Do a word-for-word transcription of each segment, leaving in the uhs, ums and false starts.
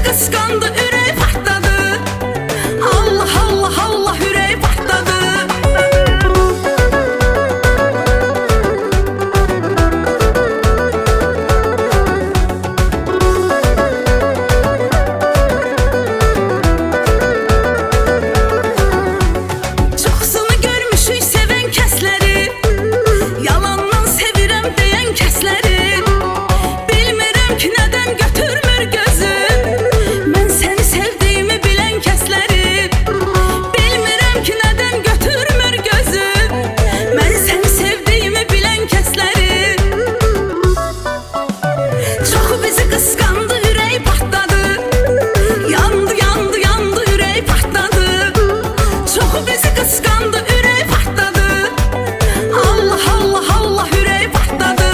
kıskandı, ürək partladı. Allah Allah Allah, ürək partladı. Çoxsunu görmüşük sevən kəsləri, yalandan sevirəm deyən kəsləri. Bilmirəm ki nədən götürmür gözüm, mən səni sevdiyimi bilən kəsləri. Bilmirəm ki nədən götürmür gözüm, mən səni sevdiyimi bilən kəsləri. Çoxu bizi qısqandı, ürək partladı. Yandı yandı yandı, ürək partladı. Çoxu bizi qısqandı, ürək partladı. Allah Allah Allah, ürək partladı.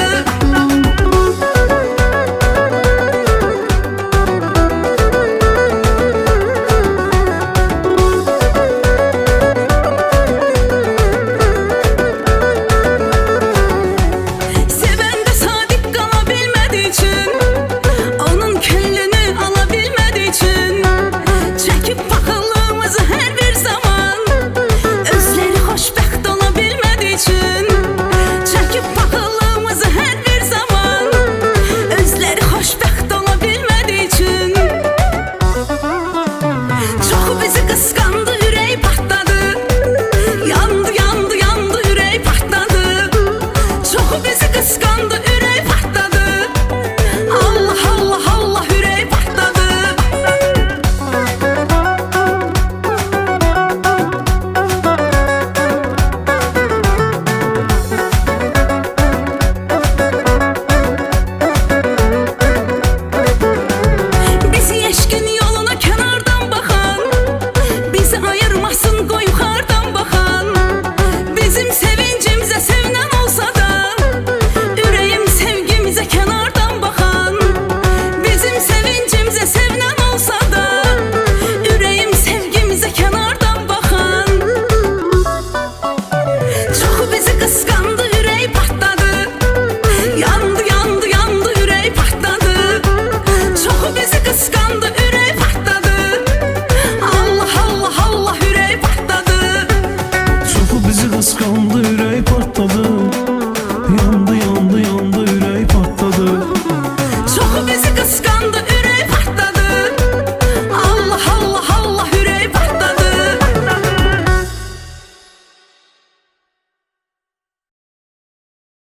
Sevəndə sadiq qala bilmədiyi üçün, onun könlünü ala bilmədiyi üçün, çəkib paxıllığımızı hər bir zaman, özləri xoşbəxt ola bilmədiyi üçün, çəkib paxıllığımızı hər bir zaman, özləri xoşbəxt ola bilmədiyi üçün. Çoxu bizi qısqandı, ürək partladı. Yandı yandı yandı, ürək partladı. Çoxu bizi qısqandı, ürək partladı. Allah Allah Allah, ürək partladı. Bizi eşqin yoluna kənardan baxan, bizi ayırmasın qoy yuxarıdan baxan. Bizim sevincimizə sevinən olsa da, ürəyim sevgimizə kənardan baxan. Bizim sevincimizə sevinən olsa da, ürəyim sevgimizə kənardan baxan. Çoxu bizi qısqandı, ürək partladı. Yandı yandı yandı, ürək partladı. Çoxu bizi qısqandı, ürək partladı. Allah Allah Allah, ürək partladı. Çoxu bizi qısqandı,